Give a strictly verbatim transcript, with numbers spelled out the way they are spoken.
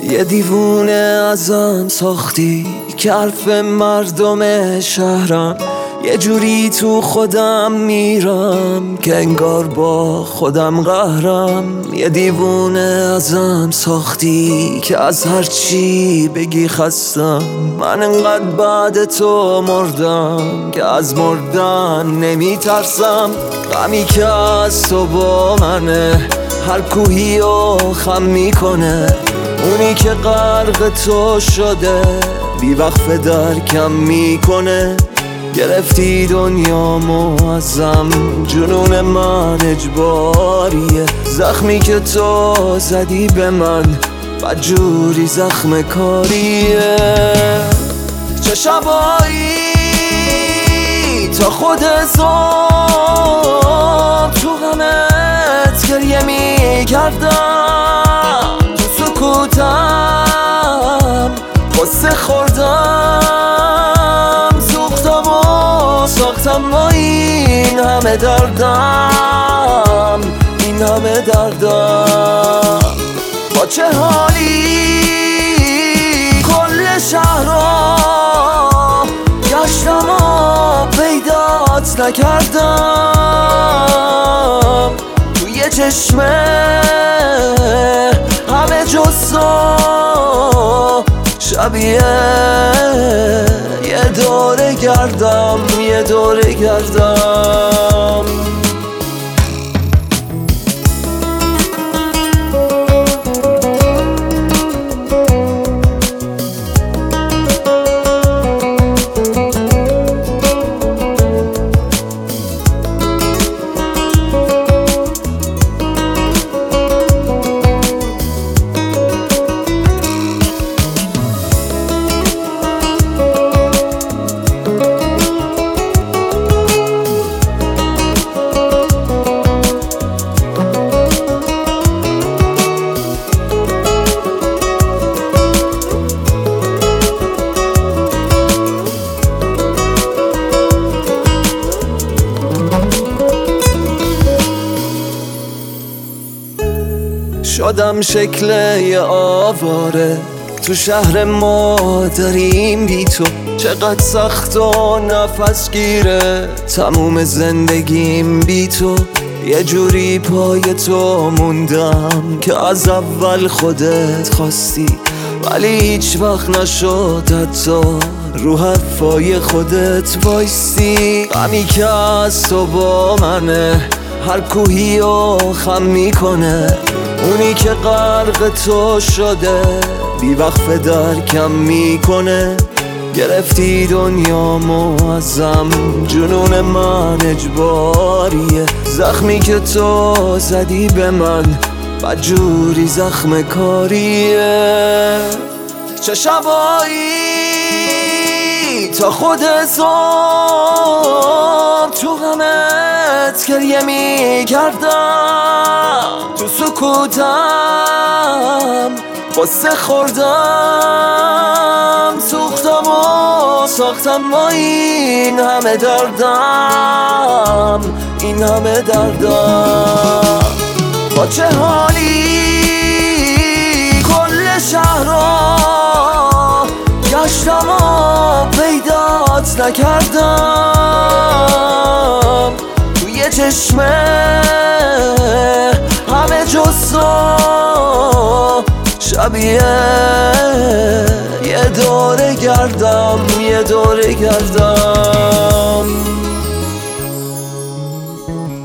یه دیوونه ازم ساختی که حرف مردم شهرم، یه جوری تو خودم میرم که انگار با خودم قهرم. یه دیوونه ازم ساختی که از هر چی بگی خستم. من انقدر بعد تو مردم که از مردن نمیترسم. غمی که از تو با منه هر کوهی و خم میکنه، اونی که غرق تو شده بی وقف درکم میکنه. گرفتی دنیامو ازم، جنون من اجباریه. زخمی که تو زدی به من بدجوری زخم کاریه. چه شبایی تا خود حساب تو غمت گریه میکردم، تو سکوتم قصه خوردم، سوختم و ساختم و این همه دردم، این همه دردم. با چه حالی کل شهرها گشتم و پیدات نکردم. توی چشمه همه جز تو شبیه یه دوره گردم، یه دوره گردم. شدم شکل یه آواره تو شهر ما داریم بی تو. چقدر سخت و نفس گیره تموم زندگیم بی تو. یه جوری پای تو موندم که از اول خودت خواستی، ولی هیچ وقت نشد حتی رو حرفای خودت وایستی. غمی که از تو با منه هر کوهی و خم میکنه، اونی که غرق تو شده بی وقف درکم میکنه. گرفتی دنیامو ازم، جنون من اجباریه. زخمی که تو زدی به من بدجوری زخم کاریه. چه شبایی تا خود حساب تو غمت گریه میکردم، تو سکوتم قصه خوردم، سوختم و ساختم و این همه دردم، این همه دردم. با چه حالی کل شهرها گشتم و پیدات نکردم. توی چشمه همه جز تو شبیه یه دوره گردم، یه دوره گردم.